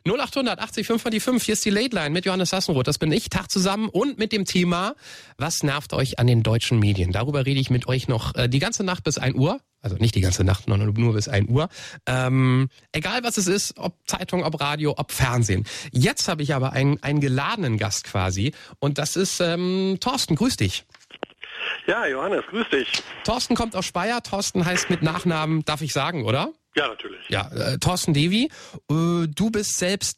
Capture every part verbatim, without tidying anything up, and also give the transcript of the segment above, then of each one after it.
null achthundert achtzig fünf, hier ist die Late Line mit Johannes Sassenroth. Das bin ich, Tag zusammen und mit dem Thema, was nervt euch an den deutschen Medien? Darüber rede ich mit euch noch äh, die ganze Nacht bis ein Uhr. Also nicht die ganze Nacht, sondern nur bis ein Uhr. Ähm, egal was es ist, ob Zeitung, ob Radio, ob Fernsehen. Jetzt habe ich aber einen, einen geladenen Gast quasi und das ist ähm, Thorsten. Grüß dich. Ja, Johannes, grüß dich. Thorsten kommt aus Speyer. Thorsten heißt mit Nachnamen, darf ich sagen, oder? Ja, natürlich. Ja, äh, Thorsten Devi. Äh, du bist selbst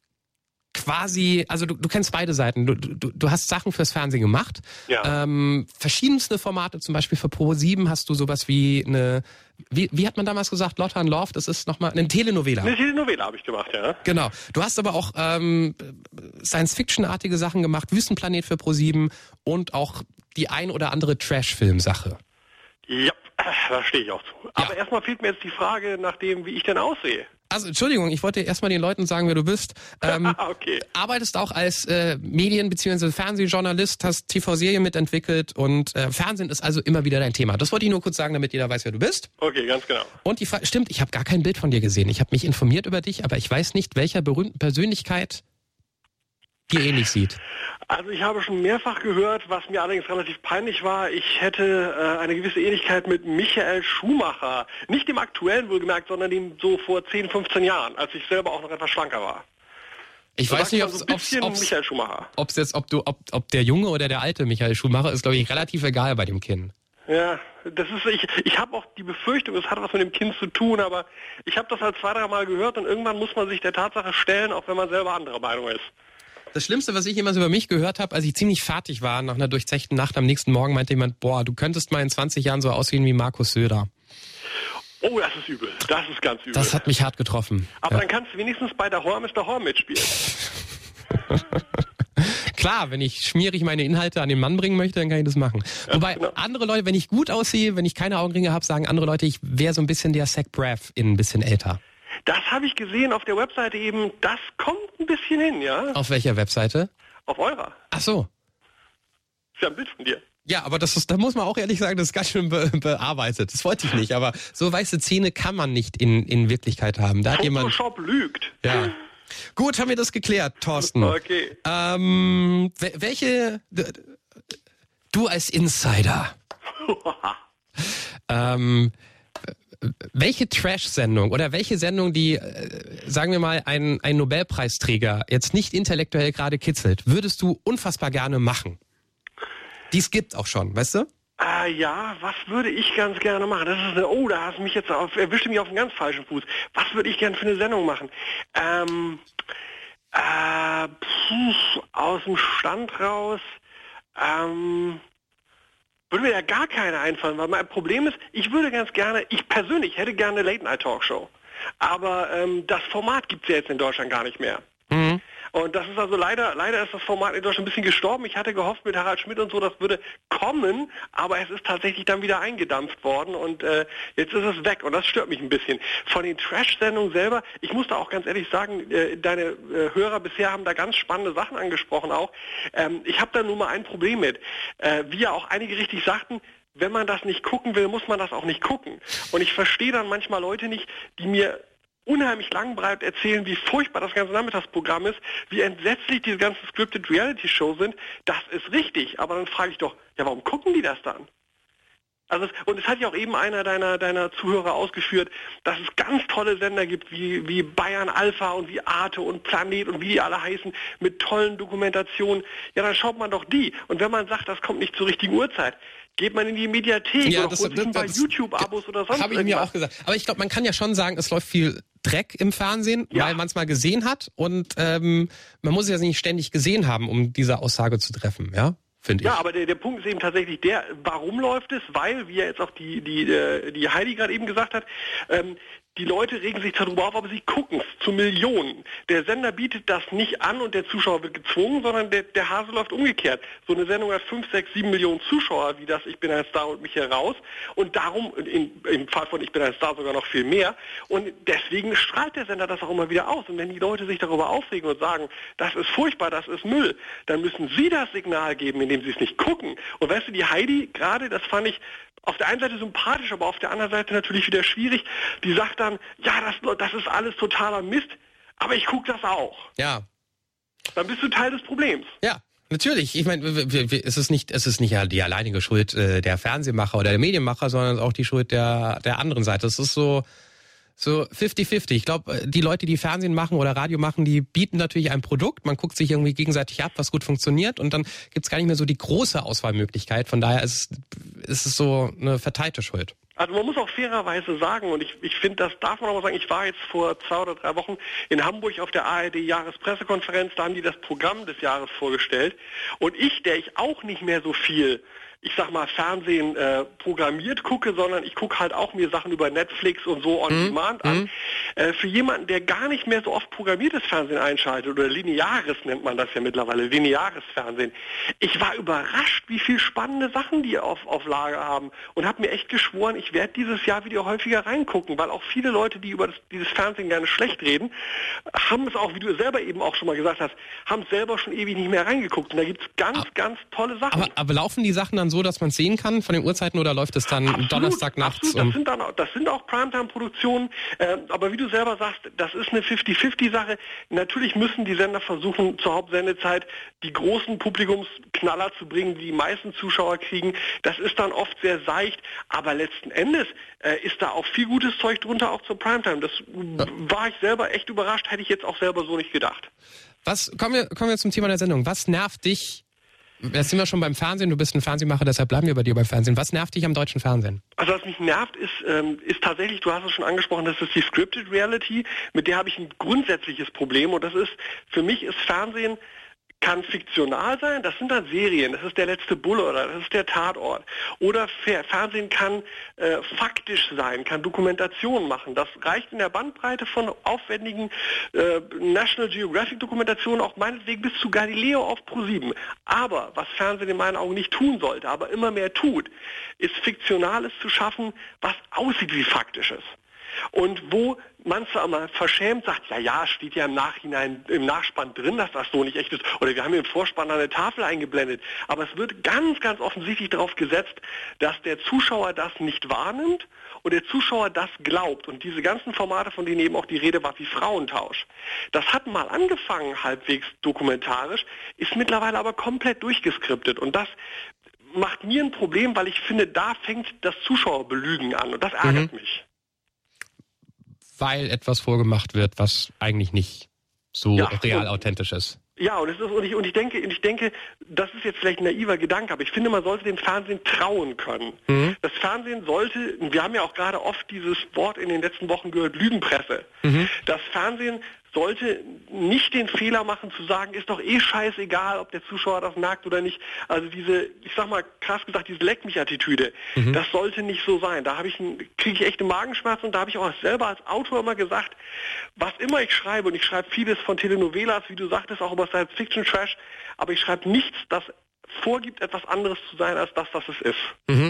quasi, also du, du kennst beide Seiten. Du, du, du hast Sachen fürs Fernsehen gemacht. Ja. Ähm, verschiedenste Formate, zum Beispiel für Pro sieben hast du sowas wie eine, wie, wie hat man damals gesagt, Lotta and Love, das ist nochmal eine Telenovela. Eine Telenovela habe ich gemacht, ja. Genau. Du hast aber auch ähm, Science-Fiction-artige Sachen gemacht, Wüstenplanet für Pro sieben und auch die ein oder andere Trash-Film-Sache. Ja, da stehe ich auch zu. Aber Ja. erstmal fehlt mir jetzt die Frage nach dem, wie ich denn aussehe. Also Entschuldigung, ich wollte erstmal den Leuten sagen, wer du bist. Ähm, okay. Arbeitest auch als äh, Medien- bzw. Fernsehjournalist, hast T V-Serien mitentwickelt und äh, Fernsehen ist also immer wieder dein Thema. Das wollte ich nur kurz sagen, damit jeder weiß, wer du bist. Okay, ganz genau. Und die Frage, stimmt, ich habe gar kein Bild von dir gesehen. Ich habe mich informiert über dich, aber ich weiß nicht, welcher berühmten Persönlichkeit dir ähnlich sieht. Also ich habe schon mehrfach gehört, was mir allerdings relativ peinlich war, ich hätte äh, eine gewisse Ähnlichkeit mit Michael Schumacher. Nicht dem aktuellen wohlgemerkt, sondern dem so vor zehn, fünfzehn Jahren, als ich selber auch noch etwas schlanker war. Ich Da weiß sagt nicht, man ob's, so ein ob's, bisschen ob's, Michael Schumacher. ob's jetzt, ob du, ob, ob der junge oder der alte Michael Schumacher ist, glaube ich, relativ egal bei dem Kind. Ja, das ist, ich, ich habe auch die Befürchtung, es hat was mit dem Kind zu tun, aber ich habe das halt zwei, drei Mal gehört und irgendwann muss man sich der Tatsache stellen, auch wenn man selber anderer Meinung ist. Das Schlimmste, was ich jemals über mich gehört habe, als ich ziemlich fertig war, nach einer durchzechten Nacht am nächsten Morgen, meinte jemand, boah, du könntest mal in zwanzig Jahren so aussehen wie Markus Söder. Oh, das ist übel. Das ist ganz übel. Das hat mich hart getroffen. Aber ja. dann kannst du wenigstens bei der Horror Mister Horror mitspielen. Klar, wenn ich schmierig meine Inhalte an den Mann bringen möchte, dann kann ich das machen. Ja, Wobei genau. andere Leute, wenn ich gut aussehe, wenn ich keine Augenringe habe, sagen andere Leute, ich wäre so ein bisschen der Zach Braff in ein bisschen älter. Das habe ich gesehen auf der Webseite eben. Das kommt ein bisschen hin, ja? Auf welcher Webseite? Auf eurer. Ach so. Ist ja ein Bild von dir. Ja, aber das ist, da muss man auch ehrlich sagen, das ist ganz schön be bearbeitet. Das wollte ich nicht, aber so weiße Zähne kann man nicht in, in Wirklichkeit haben. Da hat jemand. Photoshop lügt. Ja. Gut, haben wir das geklärt, Thorsten. Okay. Ähm, welche, du als Insider, ähm, welche Trash-Sendung oder welche Sendung, die, äh, sagen wir mal, einen, einen Nobelpreisträger jetzt nicht intellektuell gerade kitzelt, würdest du unfassbar gerne machen? Dies gibt auch schon, weißt du? Ah ja, was würde ich ganz gerne machen? Das ist eine, oh, da hast du mich jetzt auf, erwischte mich auf einen ganz falschen Fuß. Was würde ich gerne für eine Sendung machen? Ähm, äh, pff, aus dem Stand raus, ähm, würde mir ja gar keine einfallen, weil mein Problem ist, ich würde ganz gerne, ich persönlich hätte gerne eine Late-Night-Talkshow. Aber ähm, das Format gibt es ja jetzt in Deutschland gar nicht mehr. Mhm. Und das ist also leider, leider ist das Format in Deutschland ein bisschen gestorben. Ich hatte gehofft mit Harald Schmidt und so, das würde kommen, aber es ist tatsächlich dann wieder eingedampft worden und äh, jetzt ist es weg und das stört mich ein bisschen. Von den Trash-Sendungen selber, ich muss da auch ganz ehrlich sagen, äh, deine äh, Hörer bisher haben da ganz spannende Sachen angesprochen auch. Ähm, ich habe da nur mal ein Problem mit. Äh, wie ja auch einige richtig sagten, wenn man das nicht gucken will, muss man das auch nicht gucken. Und ich verstehe dann manchmal Leute nicht, die mir unheimlich langbreit erzählen, wie furchtbar das ganze Nachmittagsprogramm ist, wie entsetzlich diese ganzen Scripted Reality-Shows sind. Das ist richtig, aber dann frage ich doch, ja, warum gucken die das dann? Also es, und es hat ja auch eben einer deiner deiner Zuhörer ausgeführt, dass es ganz tolle Sender gibt, wie wie Bayern Alpha und wie Arte und Planet und wie die alle heißen, mit tollen Dokumentationen. Ja, dann schaut man doch die. Und wenn man sagt, das kommt nicht zur richtigen Uhrzeit, geht man in die Mediathek Ja, oder das, holt sich das, ein paar das YouTube-Abos oder sonst habe ich mir irgendwas. auch gesagt. Aber ich glaube, man kann ja schon sagen, es läuft viel Dreck im Fernsehen, Ja. weil man es mal gesehen hat und ähm, man muss es ja nicht ständig gesehen haben, um diese Aussage zu treffen, ja? Finde ich. Ja, aber der, der Punkt ist eben tatsächlich der, warum läuft es? Weil, wie ja jetzt auch die, die, äh, die Heidi gerade eben gesagt hat, ähm, die Leute regen sich darüber auf, aber sie gucken es zu Millionen. Der Sender bietet das nicht an und der Zuschauer wird gezwungen, sondern der, der Hase läuft umgekehrt. So eine Sendung hat fünf, sechs, sieben Millionen Zuschauer, wie das Ich bin ein Star und mich heraus. Und darum, in, im Fall von Ich bin ein Star sogar noch viel mehr. Und deswegen strahlt der Sender das auch immer wieder aus. Und wenn die Leute sich darüber aufregen und sagen, das ist furchtbar, das ist Müll, dann müssen sie das Signal geben, indem sie es nicht gucken. Und weißt du, die Heidi gerade, das fand ich auf der einen Seite sympathisch, aber auf der anderen Seite natürlich wieder schwierig. Die sagt dann, ja, das, das ist alles totaler Mist. Aber ich gucke das auch. Ja. Dann bist du Teil des Problems. Ja. Natürlich, ich meine, es ist nicht, es ist nicht ja die alleinige Schuld äh, der Fernsehmacher oder der Medienmacher, sondern auch die Schuld der der anderen Seite. Es ist so so fifty fifty. Ich glaube, die Leute, die Fernsehen machen oder Radio machen, die bieten natürlich ein Produkt. Man guckt sich irgendwie gegenseitig ab, was gut funktioniert, und dann gibt's gar nicht mehr so die große Auswahlmöglichkeit. Von daher ist es, ist es so eine verteilte Schuld. Also man muss auch fairerweise sagen, und ich, ich finde, das darf man auch mal sagen, ich war jetzt vor zwei oder drei Wochen in Hamburg auf der A R D-Jahrespressekonferenz, da haben die das Programm des Jahres vorgestellt. Und ich, der ich auch nicht mehr so viel, ich sag mal, Fernsehen äh, programmiert gucke, sondern ich gucke halt auch mir Sachen über Netflix und so on mhm. demand an. Äh, für jemanden, der gar nicht mehr so oft programmiertes Fernsehen einschaltet, oder lineares nennt man das ja mittlerweile, lineares Fernsehen. Ich war überrascht, wie viel spannende Sachen die auf, auf Lager haben, und habe mir echt geschworen, ich werde dieses Jahr wieder häufiger reingucken, weil auch viele Leute, die über das, dieses Fernsehen gerne schlecht reden, haben es auch, wie du selber eben auch schon mal gesagt hast, haben es selber schon ewig nicht mehr reingeguckt. Und da gibt es ganz, aber, ganz tolle Sachen. Aber, aber laufen die Sachen dann so, dass man es sehen kann von den Uhrzeiten, oder läuft es dann absolut, Donnerstag nachts? Absolut. Um Das sind, dann, das sind auch Primetime-Produktionen, äh, aber wie du selber sagst, das ist eine fifty fifty Sache. Natürlich müssen die Sender versuchen, zur Hauptsendezeit die großen Publikumsknaller zu bringen, die die meisten Zuschauer kriegen. Das ist dann oft sehr seicht, aber letzten Endes äh, ist da auch viel gutes Zeug drunter, auch zur Primetime. Das ja. war ich selber echt überrascht, hätte ich jetzt auch selber so nicht gedacht. Was, kommen wir, kommen wir zum Thema der Sendung. Was nervt dich? Jetzt sind wir schon beim Fernsehen, du bist ein Fernsehmacher, deshalb bleiben wir bei dir beim Fernsehen. Was nervt dich am deutschen Fernsehen? Also was mich nervt, ist, ähm, ist tatsächlich, du hast es schon angesprochen, das ist die Scripted Reality, mit der habe ich ein grundsätzliches Problem, und das ist, für mich ist Fernsehen, kann fiktional sein, das sind dann Serien, das ist der letzte Bulle oder das ist der Tatort. Oder Fernsehen kann äh, faktisch sein, kann Dokumentation machen. Das reicht in der Bandbreite von aufwendigen äh, National Geographic Dokumentationen, auch meinetwegen bis zu Galileo auf ProSieben. Aber was Fernsehen in meinen Augen nicht tun sollte, aber immer mehr tut, ist Fiktionales zu schaffen, was aussieht wie Faktisches. Und wo man zwar mal verschämt sagt, ja, ja, steht ja im Nachhinein, im Nachspann drin, dass das so nicht echt ist, oder wir haben im Vorspann eine Tafel eingeblendet, aber es wird ganz, ganz offensichtlich darauf gesetzt, dass der Zuschauer das nicht wahrnimmt und der Zuschauer das glaubt. Und diese ganzen Formate, von denen eben auch die Rede war, wie Frauentausch, das hat mal angefangen, halbwegs dokumentarisch, ist mittlerweile aber komplett durchgeskriptet, und das macht mir ein Problem, weil ich finde, da fängt das Zuschauerbelügen an, und das ärgert mhm. mich. Weil etwas vorgemacht wird, was eigentlich nicht so ja, real und, authentisch ist. Ja, und, es ist, und, ich, und ich denke, und ich denke, das ist jetzt vielleicht ein naiver Gedanke, aber ich finde, man sollte dem Fernsehen trauen können. Mhm. Das Fernsehen sollte, wir haben ja auch gerade oft dieses Wort in den letzten Wochen gehört, Lügenpresse. Mhm. Das Fernsehen sollte nicht den Fehler machen zu sagen, ist doch eh scheißegal, ob der Zuschauer das merkt oder nicht. Also diese, ich sag mal krass gesagt, diese Leck mich Attitüde, mhm. das sollte nicht so sein. Da habe ich kriege ich echte Magenschmerzen, und da habe ich auch selber als Autor immer gesagt, was immer ich schreibe, und ich schreibe vieles von Telenovelas, wie du sagtest, auch über Science Fiction Trash, aber ich schreibe nichts, das vorgibt, etwas anderes zu sein, als das, was es ist. Mhm.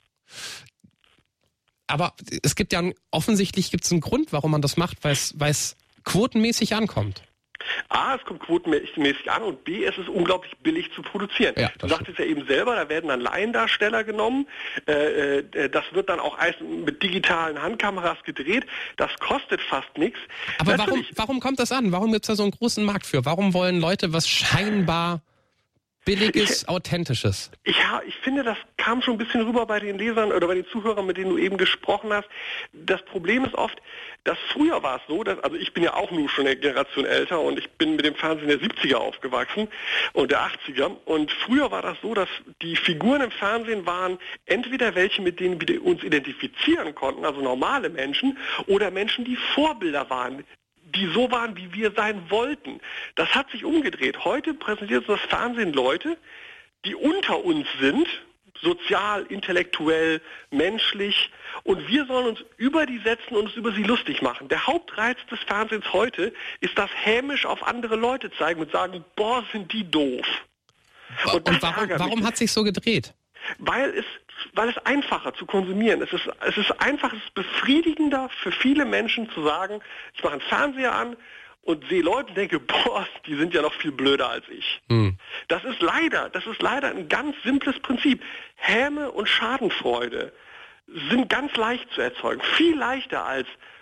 Aber es gibt ja, offensichtlich gibt es einen Grund, warum man das macht, weil es, weil es quotenmäßig ankommt. A, es kommt quotenmäßig an, und B, es ist unglaublich billig zu produzieren. Ja, du sagtest ja eben selber, da werden dann Laiendarsteller genommen, äh, äh, das wird dann auch mit digitalen Handkameras gedreht, das kostet fast nichts. Aber warum, warum kommt das an? Warum gibt es da so einen großen Markt für? Warum wollen Leute was scheinbar Billiges, ich, Authentisches? Ich, ich finde, das kam schon ein bisschen rüber bei den Lesern oder bei den Zuhörern, mit denen du eben gesprochen hast. Das Problem ist oft, dass früher war es so, dass, also ich bin ja auch nur schon eine Generation älter, und ich bin mit dem Fernsehen der siebziger aufgewachsen und der achtziger. Und früher war das so, dass die Figuren im Fernsehen waren entweder welche, mit denen wir uns identifizieren konnten, also normale Menschen, oder Menschen, die Vorbilder waren, die so waren, wie wir sein wollten. Das hat sich umgedreht. Heute präsentiert uns das Fernsehen Leute, die unter uns sind, sozial, intellektuell, menschlich, und wir sollen uns über die setzen und uns über sie lustig machen. Der Hauptreiz des Fernsehens heute ist das hämisch auf andere Leute zeigen und sagen, boah, sind die doof. Und, und warum, warum hat sich so gedreht? Weil es, weil es einfacher zu konsumieren ist. Es ist, es ist einfach, es ist befriedigender für viele Menschen zu sagen, ich mache einen Fernseher an und sehe Leute und denke, boah, die sind ja noch viel blöder als ich. Hm. Das ist leider, das ist leider ein ganz simples Prinzip. Häme und Schadenfreude sind ganz leicht zu erzeugen. Viel leichter als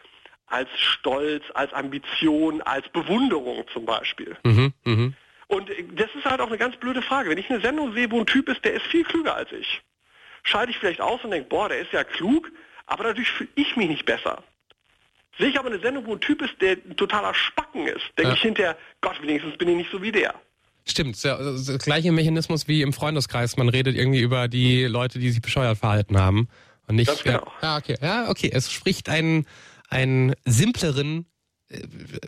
als Stolz, als Ambition, als Bewunderung zum Beispiel. Mhm, mh. Und das ist halt auch eine ganz blöde Frage. Wenn ich eine Sendung sehe, wo ein Typ ist, der ist viel klüger als ich, schalte ich vielleicht aus und denke, boah, der ist ja klug, aber dadurch fühle ich mich nicht besser. Sehe ich aber eine Sendung, wo ein Typ ist, der ein totaler Spacken ist, denke ja. ich hinterher, Gott, wenigstens bin ich nicht so wie der. Stimmt, der, der gleiche Mechanismus wie im Freundeskreis. Man redet irgendwie über die Leute, die sich bescheuert verhalten haben. Und nicht, Ganz genau. Ja, okay, ja, okay. Es spricht einen, einen simpleren äh,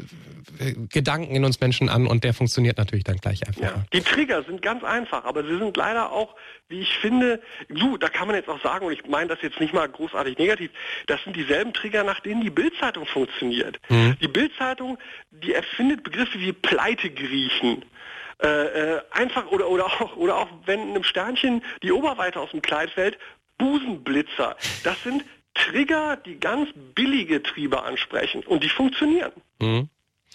Gedanken in uns Menschen an und der funktioniert natürlich dann gleich einfach. Ja. Die Trigger sind ganz einfach, aber sie sind leider auch, wie ich finde, du, da kann man jetzt auch sagen, und ich meine das jetzt nicht mal großartig negativ, das sind dieselben Trigger, nach denen die Bild-Zeitung funktioniert. Mhm. Die Bild-Zeitung, die erfindet Begriffe wie Pleitegriechen. Äh, äh, einfach oder oder auch oder auch wenn einem Sternchen die Oberweite aus dem Kleid fällt, Busenblitzer. Das sind Trigger, die ganz billige Triebe ansprechen und die funktionieren. Mhm.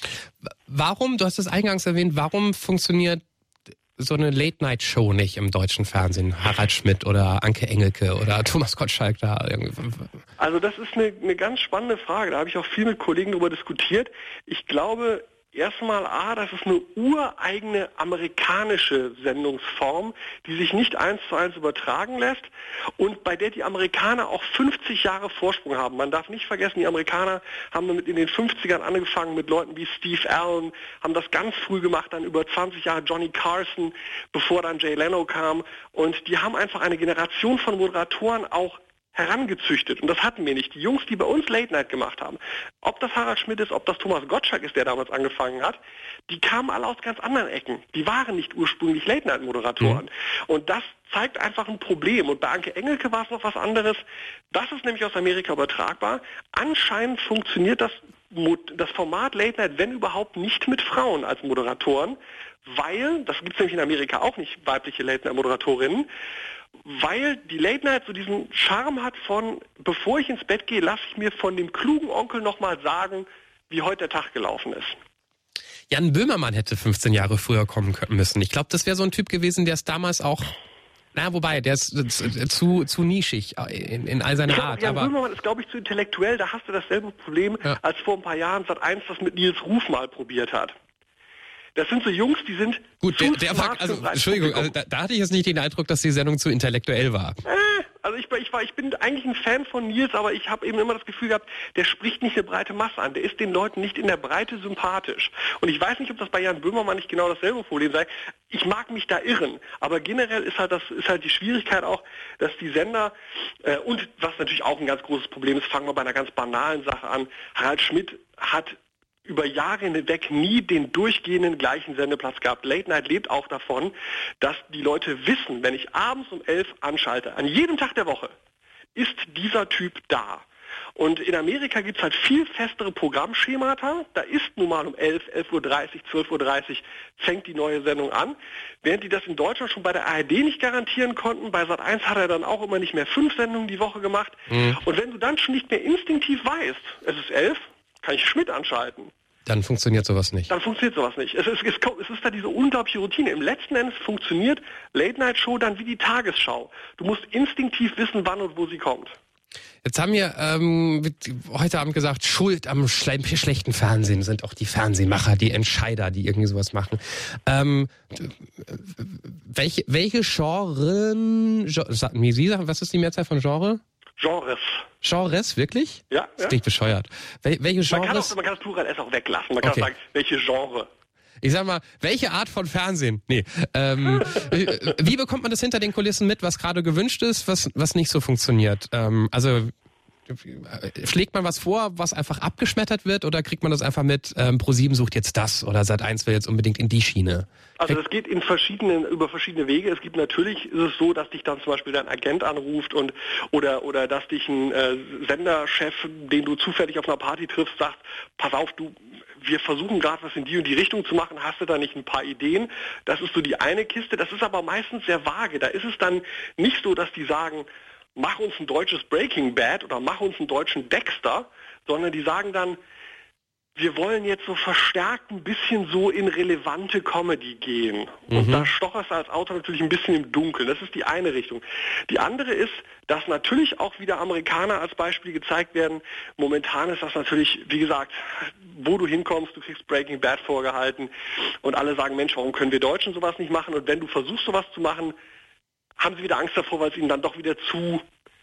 Warum, du hast es eingangs erwähnt, warum funktioniert so eine Late-Night-Show nicht im deutschen Fernsehen? Harald Schmidt oder Anke Engelke oder Thomas Gottschalk da irgendwie. Also das ist eine, eine ganz spannende Frage. Da habe ich auch viel mit Kollegen darüber diskutiert. Ich glaube, erstmal, A, das ist eine ureigene amerikanische Sendungsform, die sich nicht eins zu eins übertragen lässt und bei der die Amerikaner auch fünfzig Jahre Vorsprung haben. Man darf nicht vergessen, die Amerikaner haben damit in den fünfzigern angefangen mit Leuten wie Steve Allen, haben das ganz früh gemacht, dann über zwanzig Jahre Johnny Carson, bevor dann Jay Leno kam und die haben einfach eine Generation von Moderatoren auch herangezüchtet. Und das hatten wir nicht. Die Jungs, die bei uns Late Night gemacht haben, ob das Harald Schmidt ist, ob das Thomas Gottschalk ist, der damals angefangen hat, die kamen alle aus ganz anderen Ecken. Die waren nicht ursprünglich Late Night Moderatoren. Mhm. Und das zeigt einfach ein Problem. Und bei Anke Engelke war es noch was anderes. Das ist nämlich aus Amerika übertragbar. Anscheinend funktioniert das, das Format Late Night, wenn überhaupt, nicht mit Frauen als Moderatoren, weil, das gibt es nämlich in Amerika auch nicht, weibliche Late Night Moderatorinnen, weil die Late Night so diesen Charme hat von, bevor ich ins Bett gehe, lasse ich mir von dem klugen Onkel nochmal sagen, wie heute der Tag gelaufen ist. Jan Böhmermann hätte fünfzehn Jahre früher kommen müssen. Ich glaube, das wäre so ein Typ gewesen, der es damals auch, na wobei, der ist zu, zu nischig in, in all seiner Art. Jan aber Böhmermann ist, glaube ich, zu intellektuell. Da hast du dasselbe Problem, ja. als vor ein paar Jahren Sat eins das mit Nils Ruf mal probiert hat. Das sind so Jungs, die sind gut. Der, der war, also Entschuldigung, also da, da hatte ich jetzt nicht den Eindruck, dass die Sendung zu intellektuell war. Äh, also ich, ich war, ich bin eigentlich ein Fan von Nils, aber ich habe eben immer das Gefühl gehabt, der spricht nicht eine breite Masse an. Der ist den Leuten nicht in der Breite sympathisch. Und ich weiß nicht, ob das bei Jan Böhmermann nicht genau dasselbe Problem sei. Ich mag mich da irren, aber generell ist halt das ist halt die Schwierigkeit auch, dass die Sender äh, und was natürlich auch ein ganz großes Problem ist, fangen wir bei einer ganz banalen Sache an. Harald Schmidt hat über Jahre hinweg nie den durchgehenden gleichen Sendeplatz gehabt. Late Night lebt auch davon, dass die Leute wissen, wenn ich abends um elf anschalte, an jedem Tag der Woche, ist dieser Typ da. Und in Amerika gibt es halt viel festere Programmschemata. Da ist nun mal um elf, elf Uhr dreißig, zwölf Uhr dreißig fängt die neue Sendung an. Während die das in Deutschland schon bei der A R D nicht garantieren konnten, bei Sat eins hat er dann auch immer nicht mehr fünf Sendungen die Woche gemacht. Mhm. Und wenn du dann schon nicht mehr instinktiv weißt, es ist elf, kann ich Schmidt anschalten. Dann funktioniert sowas nicht. Dann funktioniert sowas nicht. Es ist, es, es ist da diese unglaubliche Routine. Im letzten Endes funktioniert Late-Night-Show dann wie die Tagesschau. Du musst instinktiv wissen, wann und wo sie kommt. Jetzt haben wir ähm, heute Abend gesagt, Schuld am schle- schlechten Fernsehen sind auch die Fernsehmacher, die Entscheider, die irgendwie sowas machen. Ähm, welche, welche Genren, wie Sie sagen, was ist die Mehrzahl von Genre? Genres. Genres, wirklich? Ja. Das klingt ja. bescheuert. Wel- welche Genres? Man kann, auch, man kann das Plural S auch weglassen. Man kann okay. auch sagen, welche Genre. Ich sag mal, welche Art von Fernsehen? Nee. Ähm, wie bekommt man das hinter den Kulissen mit, was gerade gewünscht ist, was, was nicht so funktioniert? Ähm, also schlägt man was vor, was einfach abgeschmettert wird, oder kriegt man das einfach mit, ähm, ProSieben sucht jetzt das oder Sat eins will jetzt unbedingt in die Schiene? Also das geht in verschiedenen, über verschiedene Wege. Es gibt natürlich, ist es so, dass dich dann zum Beispiel dein Agent anruft und oder oder dass dich ein äh, Senderchef, den du zufällig auf einer Party triffst, sagt, pass auf, du, wir versuchen gerade was in die und die Richtung zu machen, hast du da nicht ein paar Ideen? Das ist so die eine Kiste, das ist aber meistens sehr vage. Da ist es dann nicht so, dass die sagen, mach uns ein deutsches Breaking Bad oder mach uns einen deutschen Dexter, sondern die sagen dann, wir wollen jetzt so verstärkt ein bisschen so in relevante Comedy gehen. Und mhm. da stocherst du als Autor natürlich ein bisschen im Dunkeln. Das ist die eine Richtung. Die andere ist, dass natürlich auch wieder Amerikaner als Beispiel gezeigt werden. Momentan ist das natürlich, wie gesagt, wo du hinkommst, du kriegst Breaking Bad vorgehalten und alle sagen, Mensch, warum können wir Deutschen sowas nicht machen? Und wenn du versuchst, sowas zu machen, haben sie wieder Angst davor, weil es ihnen dann doch wieder zu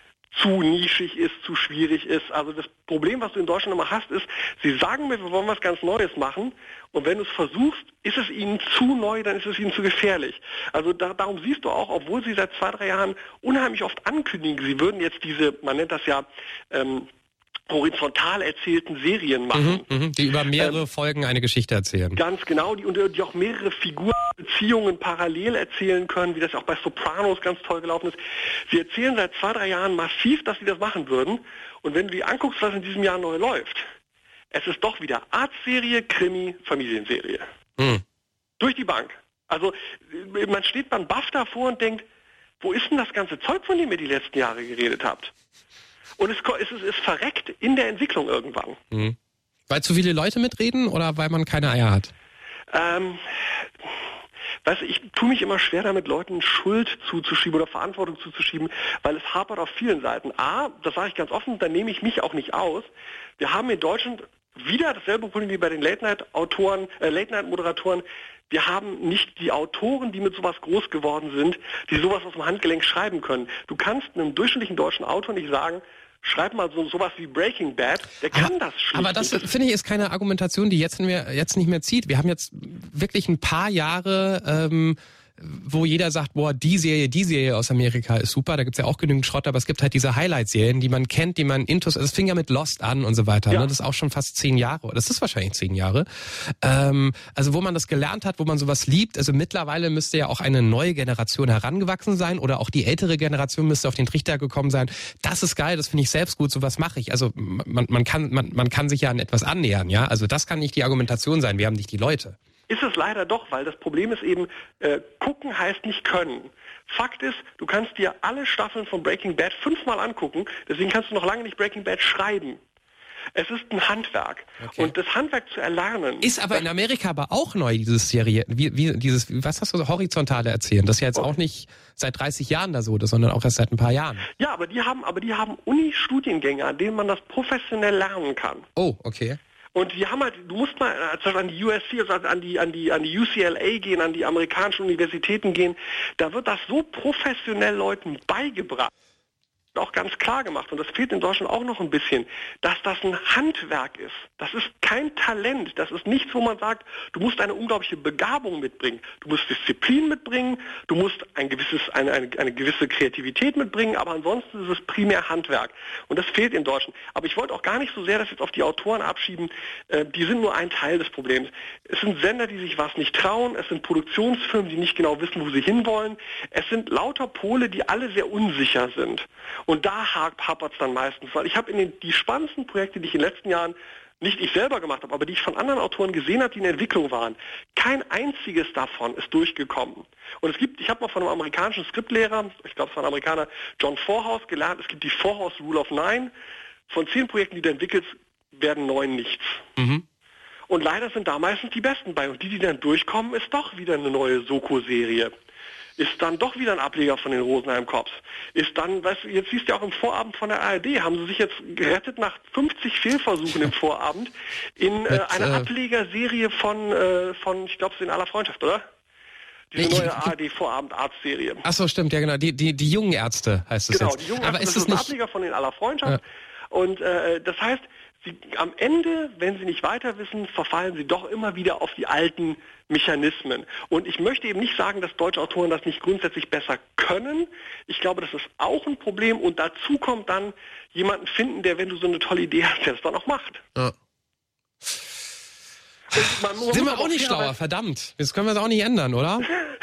zu nischig ist, zu schwierig ist. Also das Problem, was du in Deutschland immer hast, ist, sie sagen mir, wir wollen was ganz Neues machen und wenn du es versuchst, ist es ihnen zu neu, dann ist es ihnen zu gefährlich. Also da, darum siehst du auch, obwohl sie seit zwei, drei Jahren unheimlich oft ankündigen, sie würden jetzt diese, man nennt das ja, ähm, horizontal erzählten Serien machen. Mhm, die über mehrere ähm, Folgen eine Geschichte erzählen. Ganz genau, die, und die auch mehrere Figuren, Beziehungen parallel erzählen können, wie das auch bei Sopranos ganz toll gelaufen ist. Sie erzählen seit zwei, drei Jahren massiv, dass sie das machen würden. Und wenn du dir anguckst, was in diesem Jahr neu läuft, es ist doch wieder Arztserie, Krimi, Familienserie. Mhm. Durch die Bank. Also man steht beim B A F davor und denkt, wo ist denn das ganze Zeug, von dem ihr die letzten Jahre geredet habt? Und es, es, es ist verreckt in der Entwicklung irgendwann. Mhm. Weil zu viele Leute mitreden oder weil man keine Eier hat? Ähm, weißt du, ich tue mich immer schwer damit, Leuten Schuld zuzuschieben oder Verantwortung zuzuschieben, weil es hapert auf vielen Seiten. A, das sage ich ganz offen, da nehme ich mich auch nicht aus. Wir haben in Deutschland wieder dasselbe Problem wie bei den Late-Night-Autoren, äh, Late-Night-Moderatoren. Wir haben nicht die Autoren, die mit sowas groß geworden sind, die sowas aus dem Handgelenk schreiben können. Du kannst einem durchschnittlichen deutschen Autor nicht sagen, schreib mal so sowas wie Breaking Bad, der kann aber, das schlicht. Aber das, finde ich, ist keine Argumentation, die jetzt, jetzt nicht mehr zieht. Wir haben jetzt wirklich ein paar Jahre, ähm, wo jeder sagt, boah, die Serie, die Serie aus Amerika ist super, da gibt's ja auch genügend Schrott, aber es gibt halt diese Highlight-Serien, die man kennt, die man intus, also es fing ja mit Lost an und so weiter, ja. Ne? Das ist auch schon fast zehn Jahre, das ist wahrscheinlich zehn Jahre, ähm, also wo man das gelernt hat, wo man sowas liebt, also mittlerweile müsste ja auch eine neue Generation herangewachsen sein oder auch die ältere Generation müsste auf den Trichter gekommen sein, das ist geil, das finde ich selbst gut, sowas mache ich, also man, man kann man, man kann sich ja an etwas annähern, ja, also das kann nicht die Argumentation sein, wir haben nicht die Leute. Ist es leider doch, weil das Problem ist eben, äh, gucken heißt nicht können. Fakt ist, du kannst dir alle Staffeln von Breaking Bad fünfmal angucken, deswegen kannst du noch lange nicht Breaking Bad schreiben. Es ist ein Handwerk. Okay. Und das Handwerk zu erlernen... Ist aber in Amerika aber auch neu, dieses Serie, wie, wie dieses, was hast du so, horizontale Erzählen? Das ist ja jetzt okay. auch nicht seit dreißig Jahren da so, das, sondern auch erst seit ein paar Jahren. Ja, aber die haben, aber die haben Uni-Studiengänge, an denen man das professionell lernen kann. Oh, okay. Und die haben halt, du musst mal also an die U S C, also an die, an die, an die U C L A gehen, an die amerikanischen Universitäten gehen. Da wird das so professionell Leuten beigebracht. Auch ganz klar gemacht, und das fehlt in Deutschland auch noch ein bisschen, dass das ein Handwerk ist. Das ist kein Talent, das ist nichts, wo man sagt, du musst eine unglaubliche Begabung mitbringen, du musst Disziplin mitbringen, du musst ein gewisses, eine, eine, eine gewisse Kreativität mitbringen, aber ansonsten ist es primär Handwerk. Und das fehlt in Deutschland. Aber ich wollte auch gar nicht so sehr das jetzt auf die Autoren abschieben, äh, die sind nur ein Teil des Problems. Es sind Sender, die sich was nicht trauen, es sind Produktionsfirmen, die nicht genau wissen, wo sie hinwollen, es sind lauter Pole, die alle sehr unsicher sind. Und da hapert es dann meistens, weil ich habe in den die spannendsten Projekte, die ich in den letzten Jahren nicht ich selber gemacht habe, aber die ich von anderen Autoren gesehen habe, die in Entwicklung waren, kein einziges davon ist durchgekommen. Und es gibt, ich habe mal von einem amerikanischen Skriptlehrer, ich glaube es war ein Amerikaner, John Forhouse, gelernt, es gibt die Forhouse Rule of Nine. Von zehn Projekten, die du entwickelst, werden neun nichts. Mhm. Und leider sind da meistens die Besten bei. Und die, die dann durchkommen, ist doch wieder eine neue Soko-Serie. Ist dann doch wieder ein Ableger von den Rosenheim Cops. Ist dann, weißt du, jetzt siehst du ja auch im Vorabend von der A R D, haben sie sich jetzt gerettet nach fünfzig Fehlversuchen im Vorabend in äh, einer äh, Ablegerserie von, äh, von, ich glaube, es ist in aller Freundschaft, oder? Diese ich, neue A R D-Vorabend-Arztserie. Ach so, stimmt, ja genau, die, die, die jungen Ärzte heißt es genau, jetzt. Die jungen Aber Ärzte, ist das es ist ein nicht... Ableger von in aller Freundschaft. Ja. Und äh, das heißt, Sie, am Ende, wenn Sie nicht weiter wissen, verfallen Sie doch immer wieder auf die alten Mechanismen. Und ich möchte eben nicht sagen, dass deutsche Autoren das nicht grundsätzlich besser können. Ich glaube, das ist auch ein Problem. Und dazu kommt dann jemanden finden, der, wenn du so eine tolle Idee hast, der das dann auch macht. Ja. Sind wir auch nicht schlauer, verdammt. Jetzt können wir es auch nicht ändern, oder?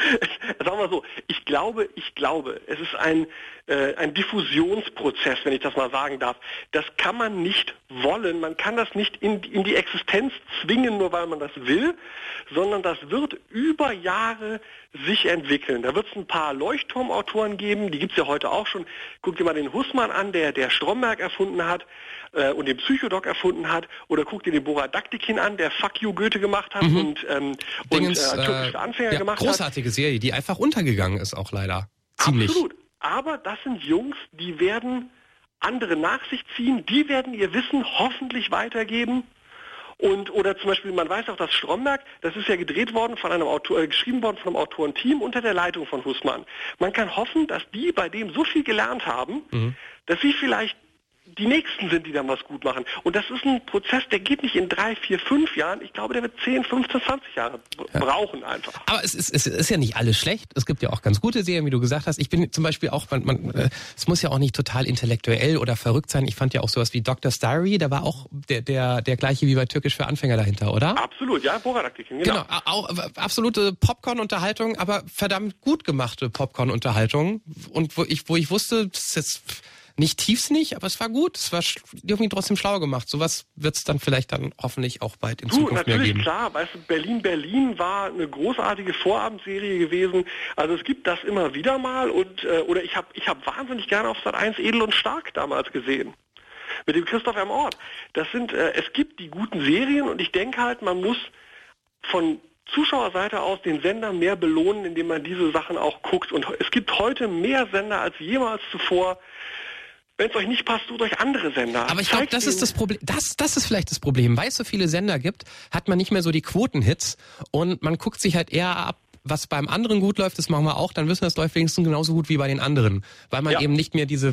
Sagen wir so, ich glaube, ich glaube, es ist ein, äh, ein Diffusionsprozess, wenn ich das mal sagen darf. Das kann man nicht wollen, man kann das nicht in, in die Existenz zwingen, nur weil man das will, sondern das wird über Jahre sich entwickeln. Da wird es ein paar Leuchtturmautoren geben, die gibt es ja heute auch schon. Guck dir mal den Hussmann an, der, der Stromberg erfunden hat äh, und den Psychodoc erfunden hat, oder guck dir den Boradaktikin an, der Fuck You Goethe gemacht hat mhm. und, ähm, Dingens, und äh, türkische Anfänger ja, gemacht großartige hat. Großartige Serie, die einfach untergegangen ist auch leider. Ziemlich. Absolut. Aber das sind Jungs, die werden andere nach sich ziehen, die werden ihr Wissen hoffentlich weitergeben. Und, oder zum Beispiel, man weiß auch, dass Stromberg, das ist ja gedreht worden von einem Autor, äh, geschrieben worden von einem Autorenteam unter der Leitung von Hussmann. Man kann hoffen, dass die bei dem so viel gelernt haben, mhm. dass sie vielleicht die Nächsten sind, die dann was gut machen. Und das ist ein Prozess, der geht nicht in drei, vier, fünf Jahren. Ich glaube, der wird zehn, fünfzehn, zwanzig Jahre ja. brauchen einfach. Aber es ist, es ist ja nicht alles schlecht. Es gibt ja auch ganz gute Serien, wie du gesagt hast. Ich bin zum Beispiel auch, man, man, äh, es muss ja auch nicht total intellektuell oder verrückt sein. Ich fand ja auch sowas wie Doctor's Diary, da war auch der, der, der gleiche wie bei Türkisch für Anfänger dahinter, oder? Absolut, ja, Boradaktikin, genau. Genau, auch absolute Popcorn-Unterhaltung, aber verdammt gut gemachte Popcorn-Unterhaltung. Und wo ich, wo ich wusste, das ist jetzt nicht tiefsinnig, aber es war gut. Es war irgendwie trotzdem schlau gemacht. Sowas wird es dann vielleicht dann hoffentlich auch bald in du, Zukunft mehr geben. Natürlich, klar. Weißt du, Berlin, Berlin war eine großartige Vorabendserie gewesen. Also es gibt das immer wieder mal. Und äh, oder ich habe ich hab wahnsinnig gerne auf Sat eins Edel und Stark damals gesehen. Mit dem Christoph M. Ort. Das sind, äh, es gibt die guten Serien und ich denke halt, man muss von Zuschauerseite aus den Sender mehr belohnen, indem man diese Sachen auch guckt. Und es gibt heute mehr Sender als jemals zuvor. Wenn es euch nicht passt, sucht euch andere Sender. Aber ich glaube, das ist das Problem. Das, das ist vielleicht das Problem. Weil es so viele Sender gibt, hat man nicht mehr so die Quotenhits und man guckt sich halt eher ab, was beim anderen gut läuft, das machen wir auch, dann wissen wir, es läuft wenigstens genauso gut wie bei den anderen. Weil man ja. eben nicht mehr diese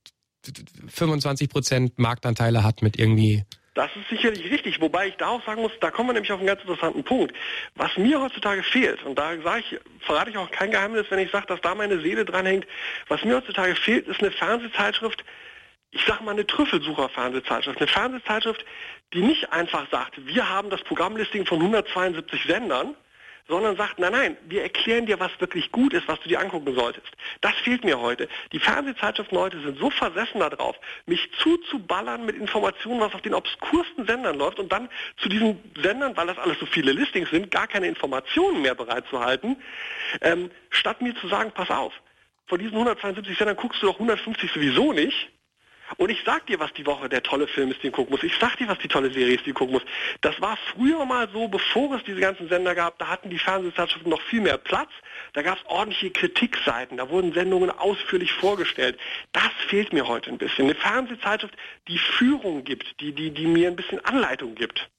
fünfundzwanzig Prozent Marktanteile hat mit irgendwie... Das ist sicherlich richtig, wobei ich da auch sagen muss, da kommen wir nämlich auf einen ganz interessanten Punkt. Was mir heutzutage fehlt, und da sage ich, verrate ich auch kein Geheimnis, wenn ich sage, dass da meine Seele dran hängt, was mir heutzutage fehlt, ist eine Fernsehzeitschrift, ich sage mal eine Trüffelsucher-Fernsehzeitschrift, eine Fernsehzeitschrift, die nicht einfach sagt, wir haben das Programmlisting von hundertzweiundsiebzig Sendern, sondern sagt, nein, nein, wir erklären dir, was wirklich gut ist, was du dir angucken solltest. Das fehlt mir heute. Die Fernsehzeitschriften heute sind so versessen darauf, mich zuzuballern mit Informationen, was auf den obskursten Sendern läuft und dann zu diesen Sendern, weil das alles so viele Listings sind, gar keine Informationen mehr bereitzuhalten, ähm, statt mir zu sagen, pass auf, von diesen hundertzweiundsiebzig Sendern guckst du doch hundertfünfzig sowieso nicht. Und ich sag dir, was die Woche der tolle Film ist, den du gucken musst. Ich sag dir, was die tolle Serie ist, die du gucken musst. Das war früher mal so, bevor es diese ganzen Sender gab, da hatten die Fernsehzeitschriften noch viel mehr Platz. Da gab es ordentliche Kritikseiten, da wurden Sendungen ausführlich vorgestellt. Das fehlt mir heute ein bisschen. Eine Fernsehzeitschrift, die Führung gibt, die, die, die mir ein bisschen Anleitung gibt.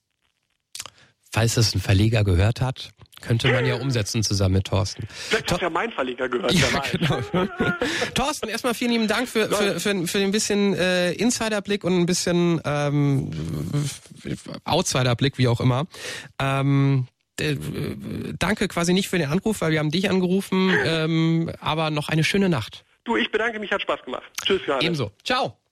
Falls es ein Verleger gehört hat, könnte man ja umsetzen zusammen mit Thorsten. Vielleicht hat ja mein Verleger gehört. Ja, genau. Thorsten, erstmal vielen lieben Dank für, für, für, für ein bisschen äh, Insiderblick und ein bisschen ähm, Outsiderblick, wie auch immer. Ähm, äh, danke quasi nicht für den Anruf, weil wir haben dich angerufen, ähm, aber noch eine schöne Nacht. Du, ich bedanke mich, hat Spaß gemacht. Tschüss, Johannes. Ebenso. Ciao.